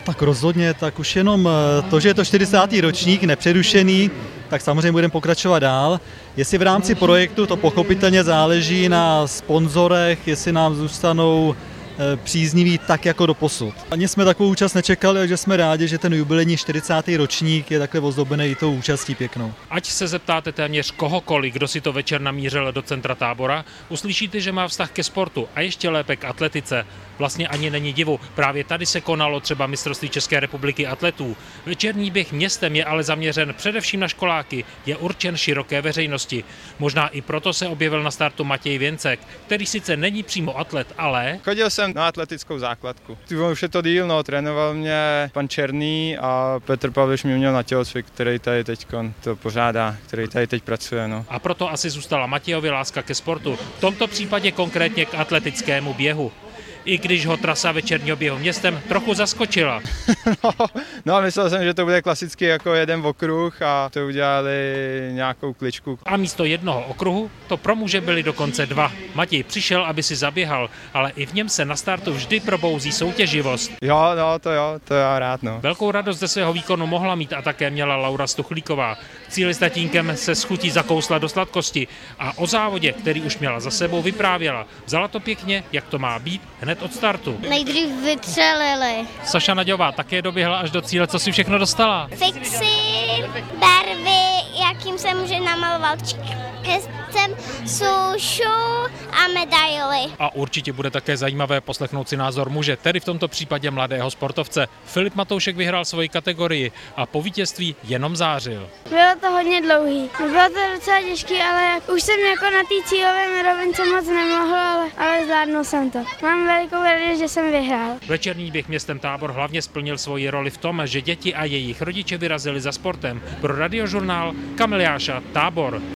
Tak rozhodně, tak už jenom to, že je to 40. ročník nepřerušený, tak samozřejmě budeme pokračovat dál. Jestli v rámci projektu to pochopitelně záleží na sponzorech, jestli nám zůstanou přízniví tak jako doposud. Ani jsme takovou účast nečekali, takže jsme rádi, že ten jubilejní 40. ročník je takhle ozdobený i tou účastí pěknou. Ať se zeptáte téměř kohokoliv, kdo si to večer namířil do centra Tábora, uslyšíte, že má vztah ke sportu a ještě lépe k atletice. Vlastně ani není divu, právě tady se konalo třeba mistrovství České republiky atletů. Večerní běh městem je ale zaměřen především na školáky, je určen široké veřejnosti. Možná i proto se objevil na startu Matěj Věncek, který sice není přímo atlet, ale... Chodil jsem na atletickou základku. Už je to díl, no, trénoval mě pan Černý a Petr Pavliš mě měl na tělocvik, který tady teď to pořádá, který tady teď pracuje. No. A proto asi zůstala Matějovi láska ke sportu, v tomto případě konkrétně k atletickému běhu. I když ho trasa večerního běhu městem trochu zaskočila. No, myslel jsem, že to bude klasicky jako jeden okruh a to udělali nějakou kličku. A místo jednoho okruhu to pro muže byly dokonce dva. Matěj přišel, aby si zaběhal, ale i v něm se na startu vždy probouzí soutěživost. Jo, to já rád, no. Velkou radost ze svého výkonu mohla mít a také měla Laura Stuchlíková. Cíli s tatínkem se s chutí zakousla do sladkosti a o závodě, který už měla za sebou, vyprávěla. Vzala to pěkně, jak to má být, hned od startu. Nejdřív vytřelili. Saša Naďová také doběhla až do cíle, co si všechno dostala. Fixy, barvy, jakým se může namalovat kestem, sušu a medaily. A určitě bude také zajímavé poslechnout si názor muže, tedy v tomto případě mladého sportovce. Filip Matoušek vyhrál svoji kategorii a po vítězství jenom zářil. Bylo to hodně dlouhý. Bylo to docela těžké, ale už jsem jako na té cílové rovince moc nemohl, ale zvládnul jsem to. Mám velikou radost, že jsem vyhrál. Večerní běh městem Tábor hlavně splnil svoji roli v tom, že děti a jejich rodiče vyrazili za sportem. Pro Radiožurnál Kamil Jáša, Tábor.